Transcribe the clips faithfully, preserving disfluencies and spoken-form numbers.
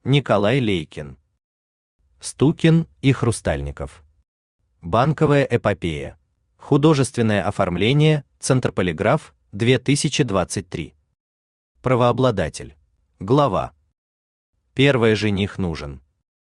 Николай Лейкин. Стукин и Хрустальников. Банковая эпопея. Художественное оформление. Центр Полиграф. две тысячи двадцать три. Правообладатель. Глава. Первый жених нужен.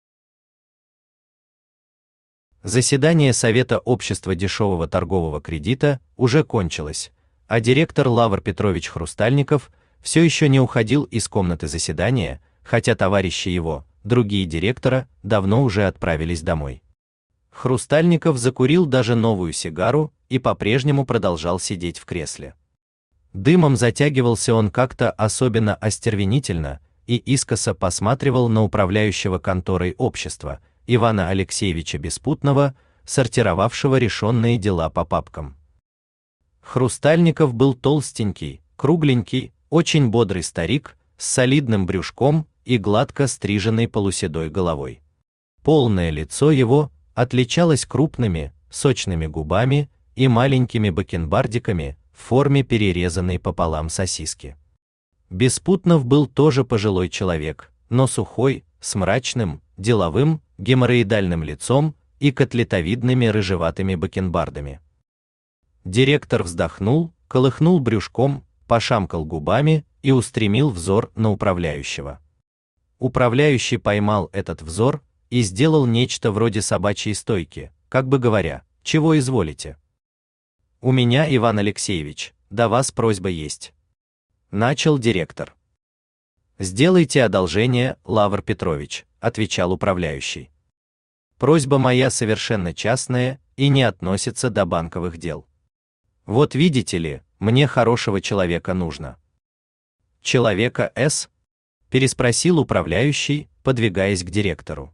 Заседание Совета общества дешевого торгового кредита уже кончилось, а директор Лавр Петрович Хрустальников все еще не уходил из комнаты заседания, хотя товарищи его, другие директора, давно уже отправились домой. Хрустальников закурил даже новую сигару и по-прежнему продолжал сидеть в кресле. Дымом затягивался он как-то особенно остервенительно и искоса посматривал на управляющего конторой общества Ивана Алексеевича Беспутного, сортировавшего решенные дела по папкам. Хрустальников был толстенький, кругленький, очень бодрый старик с солидным брюшком и гладко стриженной полуседой головой. Полное лицо его отличалось крупными, сочными губами и маленькими бакенбардиками в форме перерезанной пополам сосиски. Беспутнов был тоже пожилой человек, но сухой, с мрачным, деловым, геморроидальным лицом и котлетовидными рыжеватыми бакенбардами. Директор вздохнул, колыхнул брюшком, пошамкал губами и устремил взор на управляющего. Управляющий поймал этот взор и сделал нечто вроде собачьей стойки, как бы говоря: «Чего изволите?» «У меня, Иван Алексеевич, до вас просьба есть», — начал директор. «Сделайте одолжение, Лавр Петрович», — отвечал управляющий. «Просьба моя совершенно частная и не относится до банковых дел. Вот видите ли, мне хорошего человека нужно». «Человека С?» — переспросил управляющий, подвигаясь к директору.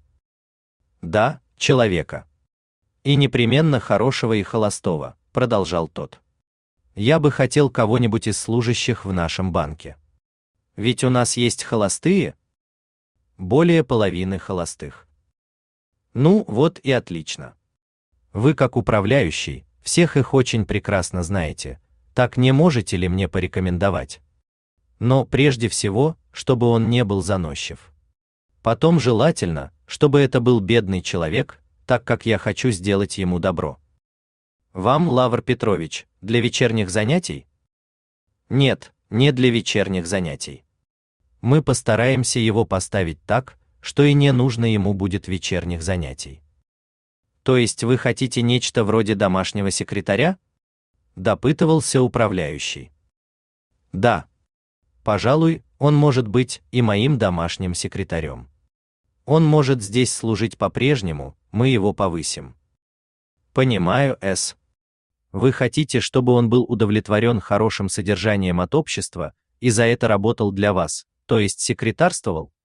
«Да, человека. И непременно хорошего и холостого», — продолжал тот. «Я бы хотел кого-нибудь из служащих в нашем банке. Ведь у нас есть холостые?» «Более половины холостых». «Ну, вот и отлично. Вы, как управляющий, всех их очень прекрасно знаете, так не можете ли мне порекомендовать? Но прежде всего, чтобы он не был заносчив. Потом желательно, чтобы это был бедный человек, так как я хочу сделать ему добро». «Вам, Лавр Петрович, для вечерних занятий?» «Нет, не для вечерних занятий. Мы постараемся его поставить так, что и не нужно ему будет вечерних занятий». «То есть вы хотите нечто вроде домашнего секретаря?» — допытывался управляющий. «Да. Пожалуй, он может быть и моим домашним секретарем. Он может здесь служить по-прежнему, мы его повысим». «Понимаю, С. Вы хотите, чтобы он был удовлетворен хорошим содержанием от общества и за это работал для вас, то есть секретарствовал?»